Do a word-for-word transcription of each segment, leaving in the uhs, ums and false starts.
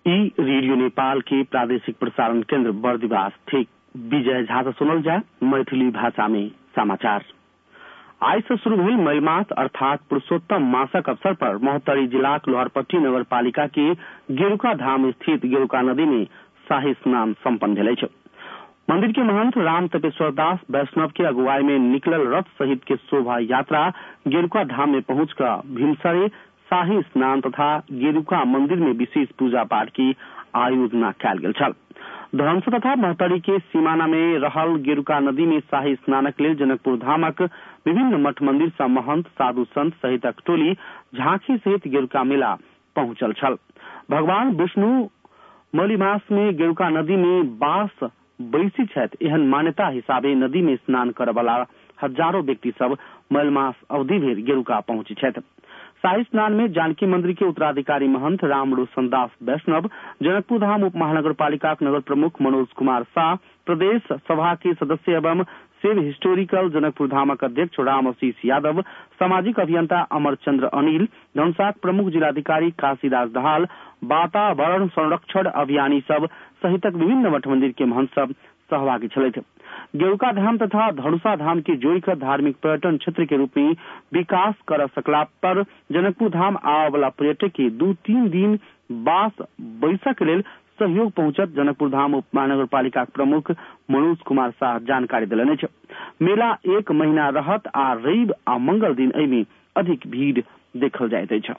ई रेडियो नेपाल के प्रादेशिक प्रसारण केंद्र बर्दिवास ठीक विजय झा सुनल जा मैथिली भाषा में समाचार। आज से शुरू हुई मलमास अर्थात पुरुषोत्तम मासक अवसर पर महोत्तरी जिला लोहरपट्टी नगर पालिका के गेरुका धाम स्थित गेरुका नदी में शाही स्नान सम्पन्न भेलै छ। मंदिर के महंत राम तपेश्वर दास वैष्णव के अगुवाई में निकलल रथ सहित के शोभा यात्रा गेरुका धाम में पहुंचकर भीमसरे शाही स्नान तथा गेरुका मंदिर में विशेष पूजा पाठ की आयोजना कयल गेल छल। धनस तथा महतरी के सीमाना में रहल गेरुका नदी में शाही स्नानक लेल जनकपुर धामक विभिन्न मठ मंदिर से महंत साधु संत सहित टोली झांकी सहित गेरुका मेला पहुंचल छल। भगवान विष्णु मलिमास में गेरुका नदी में बास बैसी छथि एहन मान्यता हिसाबे नदी में स्नान करे वाला हजारों व्यक्ति सब मलमास अवधि भर गेरुका पहुंची छथि। शाही स्नान में जानकी मंदिर के उत्तराधिकारी महंत राम रोशन दास वैष्णव, जनकपुर धाम उप महानगर पालिका नगर प्रमुख मनोज कुमार शाह, प्रदेश सभा के सदस्य एवं सेव हिस्टोरिकल जनकपुर धामक अध्यक्ष राम आशीष यादव, सामाजिक अभियंता अमर चंद्र अनिल, धनसाक प्रमुख जिलाधिकारी काशीदास दहाल, वातावरण संरक्षण अभियानी सब सहितक विभिन्न मठ मंदिर के महंत सब सहभागी छलथि। गेरुका धाम तथा धनुषा धाम के जोड़कर धार्मिक पर्यटन क्षेत्र के रूप में विकास कर सकला पर जनकपुर धाम आवे वाला पर्यटक के दू तीन दिन बास बैसक लेल सहयोग पहुंचत जनकपुर धाम उप महानगर पालिका प्रमुख मनोज कुमार शाह जानकारी दिलनि छ। मेला एक महीना रहत आ रवि आ मंगल दिन एहि अधिक भीड़ देखल जाइत अछि।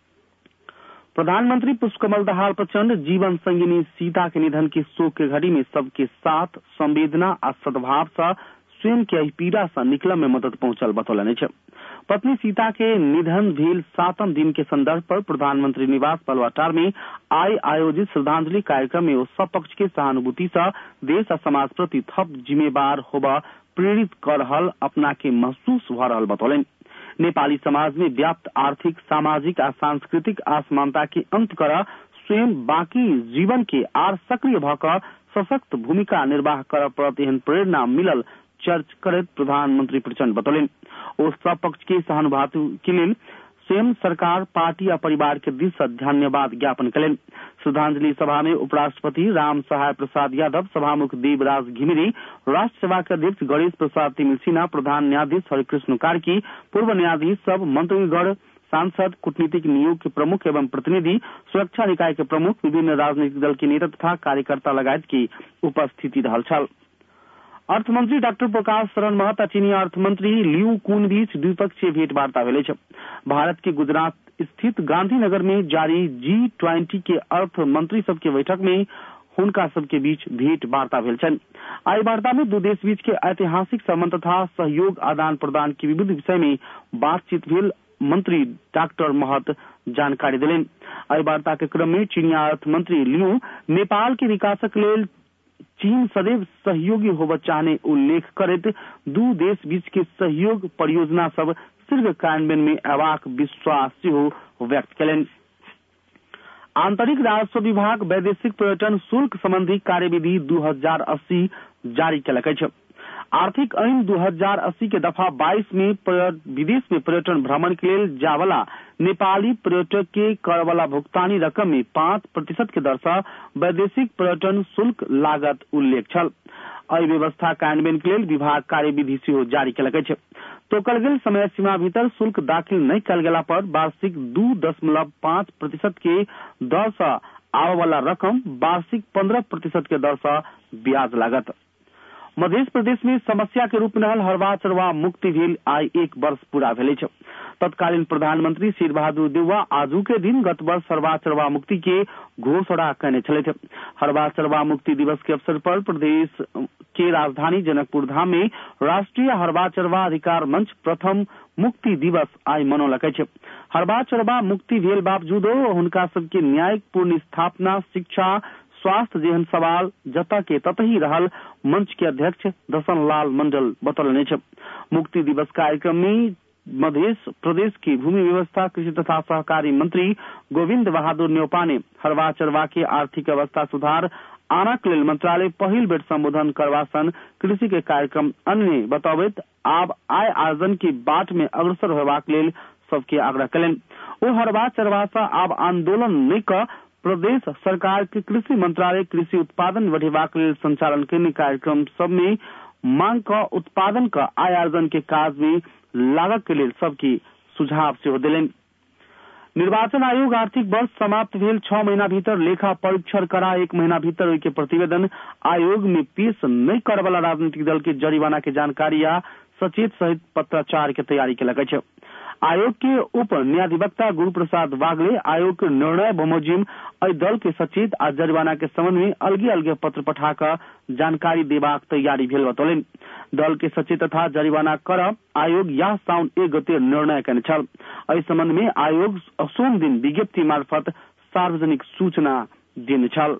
प्रधानमंत्री पुष्पकमल दाहाल प्रचंड जीवन संगिनी सीता के निधन के शोक के घड़ी में सबके साथ संवेदना और सद्भाव से स्वयं के पीड़ा से निकल में मदद पहुंचल बतौलनि छ। पत्नी सीता के निधन भेल सातम दिन के संदर्भ पर प्रधानमंत्री निवास पलवाटार में आई आयोजित श्रद्धांजलि कार्यक्रम में सब पक्ष के सहानुभूति से देश और समाज प्रति थप जिम्मेवार होबा प्रेरित कर रहल अपना के महसूस भ रहल बतौलनि। नेपाली समाज में व्याप्त आर्थिक सामाजिक और सांस्कृतिक असमानता के अंत कर स्वयं बाकी जीवन के आर सक्रिय भकर सशक्त भूमिका निर्वाह कर पड़त एहन प्रेरणा मिलल चर्च करत प्रधानमंत्री प्रचंड बतौलन। ओ सब पक्ष के सहानुभूति के लिए स्वयं सरकार पार्टी और परिवार के दिल से धन्यवाद ज्ञापन करें। श्रद्धांजलि सभा में उपराष्ट्रपति राम सहाय प्रसाद यादव, सभामुख देवराज घिमिरे, राष्ट्र सभा के अध्यक्ष गणेश प्रसाद तिमिल सिन्हा, प्रधान न्यायाधीश हरिकृष्ण कार्की, पूर्व न्यायाधीश सब, मंत्रीगण, सांसद, कूटनीतिक नियोग के प्रमुख एवं प्रतिनिधि, सुरक्षा निकाय के प्रमुख, विभिन्न राजनीतिक दल के नेता तथा कार्यकर्ता लगायत की उपस्थिति रहल छल। अर्थमंत्री डॉक्टर प्रकाश शरण महता चीनी अर्थमंत्री लियू कुन बीच द्विपक्षीय भेंटवार्ता भेलै छ। भारत के गुजरात स्थित गांधीनगर में जारी जी ट्वेंटी के अर्थ मंत्री सब के बैठक में हुनका सबके बीच भेंट वार्ता भेल छन। आई वार्ता में दो देश बीच के ऐतिहासिक संबंध तथा सहयोग आदान प्रदान के विविध विषय में बातचीत भेल मंत्री डॉक्टर महत जानकारी दिलेन। आई वार्ता के क्रम में चीनी अर्थ मंत्री लियू नेपाल के विकासक लेल चीन सदैव सहयोगी होब चाहने उल्लेख करत दू देश बीच के सहयोग परियोजना सब शीघ्र कार्यान्वयन में अवाक विश्वास व्यक्त करें। आंतरिक राजस्व विभाग वैदेशिक पर्यटन शुल्क संबंधी कार्यविधि दू हजार अस्सी जारी कलक छ। आर्थिक ऐन दू हजार अस्सी के दफा बाईस में विदेश में पर्यटन भ्रमण के लिए जावला नेपाली पर्यटक के कर वाला भुगतानी रकम में पांच प्रतिशत के दर से वैदेशिक पर्यटन शुल्क लागत उल्लेख छल। अय व्यवस्था कार्यान्वयन के लिए विभाग कार्यविधि से जारी कलक छ। तो कल गेल समय सीमा भीतर शुल्क दाखिल नहीं कल गेला पर वार्षिक दू दशमलव पांच प्रतिशत के दर से आवे वाला रकम वार्षिक पंद्रह प्रतिशत के दर से ब्याज लागत। मध्य प्रदेश में समस्या के रूप में रहल हरवा चरवा मुक्ति भेल आई एक वर्ष पूरा भेले छ। तत्कालीन प्रधानमंत्री शेर बहादुर देउवा आजू के दिन गत वर्ष हरवा चरवा मुक्ति के घोषणा करने चले थे। हरवा चरवा मुक्ति दिवस के अवसर पर प्रदेश के राजधानी जनकपुर धाम में राष्ट्रीय हरवा चरवा अधिकार मंच प्रथम मुक्ति दिवस आई मनौलक छ। हरवा चरवा मुक्ति भेल बावजूदो हुनका सबके न्यायिक पूर्ण स्थापना, शिक्षा, स्वास्थ्य जेहन सवाल जता के ततही रहल मंच के अध्यक्ष दसन लाल मंडल बतौलने छ। मुक्ति दिवस कार्यक्रम में मध्य प्रदेश की भूमि व्यवस्था, कृषि तथा सहकारी मंत्री गोविंद बहादुर न्यौपा ने हरवा चरवा के आर्थिक अवस्था सुधार आना के लेल मंत्रालय पहिल बेर संबोधन करवासन कृषि के कार्यक्रम अन्य बतावत आब आय आर्जन की बाट में अग्रसर होबाक लेल सबके आग्रह कलन। ओ हरवा चरवा से आब आंदोलन नहीं क प्रदेश सरकार के कृषि मंत्रालय कृषि उत्पादन बढ़ेबाक लेल संचालन करने कार्यक्रम सब में मांग का उत्पादन का आय अर्जन के काज में लागत के लेल सबके सुझाव से दिलेन। निर्वाचन आयोग आर्थिक वर्ष समाप्त भेल छह महीना भीतर लेखा परीक्षण करा एक महीना भीतर के प्रतिवेदन आयोग में पेश नहीं करे वाला राजनीतिक दल के जरिमाना के जानकारी या सचेत सहित पत्राचार के तैयारी के लगे छे। आयोग के उप न्यायाधिवक्ता गुरु प्रसाद वागले आयोग के निर्णय बमोजिम अय दल के सचेत आ जरिमाना के संबंध में अलगे अलगे पत्र पठाकर जानकारी देबाक तैयारी भेल बतौलन। दल के सचेत तथा जरिमाना कर आयोग यह साउन एक गते निर्णय कने छल। अय संबंध में आयोग सोम दिन विज्ञप्ति मार्फत सार्वजनिक सूचना देने छल।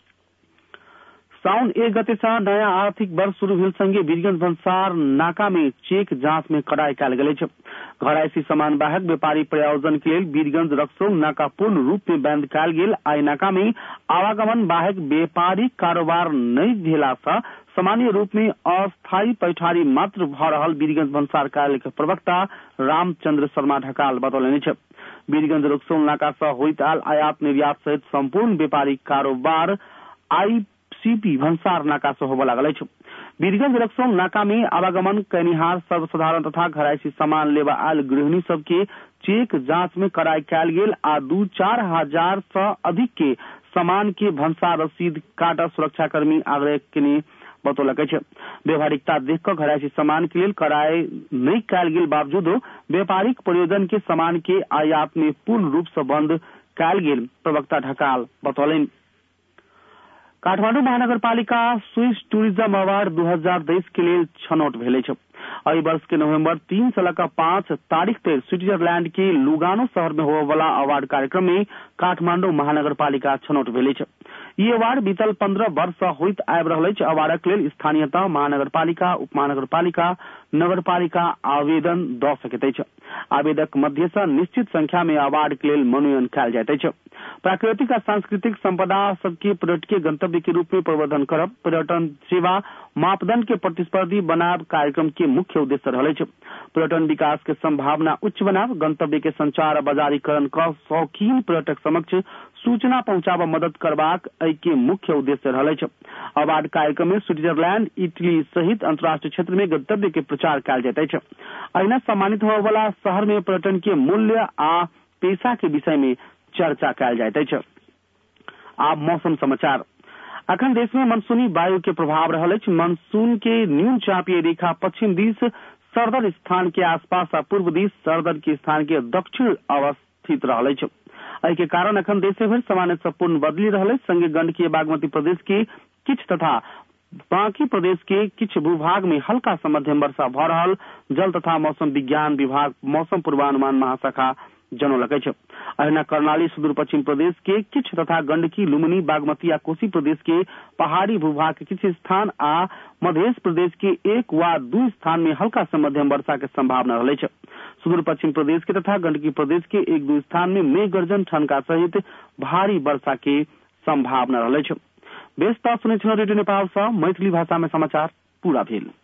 साउन एक गते से नया आर्थिक वर्ष शुरू भेल संगे वीरगंज भन्सार नाका में चेक जांच में कड़ाई कयल गेल अछि। घरायसी सामान वाहक व्यापारी प्रयोजन के लिए वीरगंज रक्सौल नाका पूर्ण रूप में बंद कयल गेल। आई नाका में आवागमन वाहक व्यापारिक कारोबार नहीं भेला से सामान्य रूप में अस्थायी पैठारी मात्र भ रहल वीरगंज भन्सार कार्यालय के प्रवक्ता रामचंद्र शर्मा ढकाल बतौलनि छथि। वीरगंज रक्सौल नाका से होइत आल आयात निर्यात सहित संपूर्ण व्यापारिक कारोबार आई सीपी भन्सार नाका से होबे लागल अछि। वीरगंज रक्सौल नाका में आवागमन कनिहार सर्वसाधारण तथा घरायसी सामान लेवा आयल गृहिणी सबके चेक जांच में कड़ाई कयल गेल आ दू चार हजार से अधिक के सामान के भन्सार रसीद काटा सुरक्षाकर्मी आग्रह के बतौलक अछि। व्यवहारिकता देखकर घरायसी सामान के लिए कड़ाई नहीं कयल गेल बावजूद व्यापारिक प्रयोजन के सामान के आयात में पूर्ण रूप से बंद कयल गेल प्रवक्ता ढकाल बतौलनि। काठमांडू महानगरपालिका स्विस टूरिज्म अवार्ड दो हजार तेईस के लिए छनौट भेले छे। एहि वर्ष के नवंबर तीन से लेकर पांच तारीख तक स्विट्जरलैंड के लुगानो शहर में होने वाला अवार्ड कार्यक्रम में काठमांडू महानगरपालिका छनौट भेले छे। ये अवार्ड बीतल पंद्रह वर्ष होइत आबि रहल अछि। अवार्डक लेल स्थानीयतः महानगरपालिका उप महानगरपालिका नगरपालिका आवेदन द सकैत अछि। आवेदक मध्य से निश्चित संख्या में अवार्ड के लेल मनोनयन कयल जाइत अछि। प्राकृतिक और सांस्कृतिक संपदा सबके पर्यटकीय गंतव्य के रूप में प्रवर्धन करब, पर्यटन सेवा मापदंड के प्रतिस्पर्धी बनाब कार्यक्रम के मुख्य उद्देश्य रहल अछि। पर्यटन विकास के संभावना उच्च बनाब, गंतव्य के संचार और बाजारीकरण का शौकीन पर्यटक समक्ष सूचना पहुंचाब मदद करबाक एहि के मुख्य उद्देश्य रहल अछि। अवार्ड कार्यक्रम में स्विट्जरलैंड, इटली सहित अंतर्राष्ट्रीय क्षेत्र में गंतव्य के प्रचार कयल जाइत अछि। अहिना सम्मानित होबय वाला शहर में पर्यटन के मूल्य आ पेशा के विषय में चर्चा कयल जाइत अछि। आब मौसम समाचार। अखन देश में मानसूनी वायु के प्रभाव रहल अछि। मानसून के न्यून चापीय रेखा पश्चिम दिश सरदर स्थान के आसपास आ पूर्व दिश सरदर के स्थान के दक्षिण अवस्थित रहल अछि। एहि के कारण अखन देश भर सामान्य से पूर्ण बदली रहल अछि। संगे गंडकी बागमती प्रदेश के किछ तथा बाकी प्रदेश के किछ भूभाग में हल्का से मध्यम वर्षा भ रहल जल तथा मौसम विज्ञान विभाग मौसम पूर्वानुमान महाशाखा जनौलक अछि। अहिना कर्णाली सुदूर पश्चिम प्रदेश के किछ तथा गंडकी लुम्बिनी बागमती आ कोसी प्रदेश के पहाड़ी भूभाग के किछ स्थान आ मध्य प्रदेश के एक वा दू स्थान में हल्का से मध्यम वर्षा के संभावना रहल अछि। सुदूर पश्चिम प्रदेश के तथा गंडकी प्रदेश के एक दू स्थान में मेघ गर्जन ठनका सहित भारी वर्षा के संभावना रहल अछि। बेस सुनै छलहुँ रेडियो नेपाल सँ मैथिली भाषा में समाचार पूरा भेल।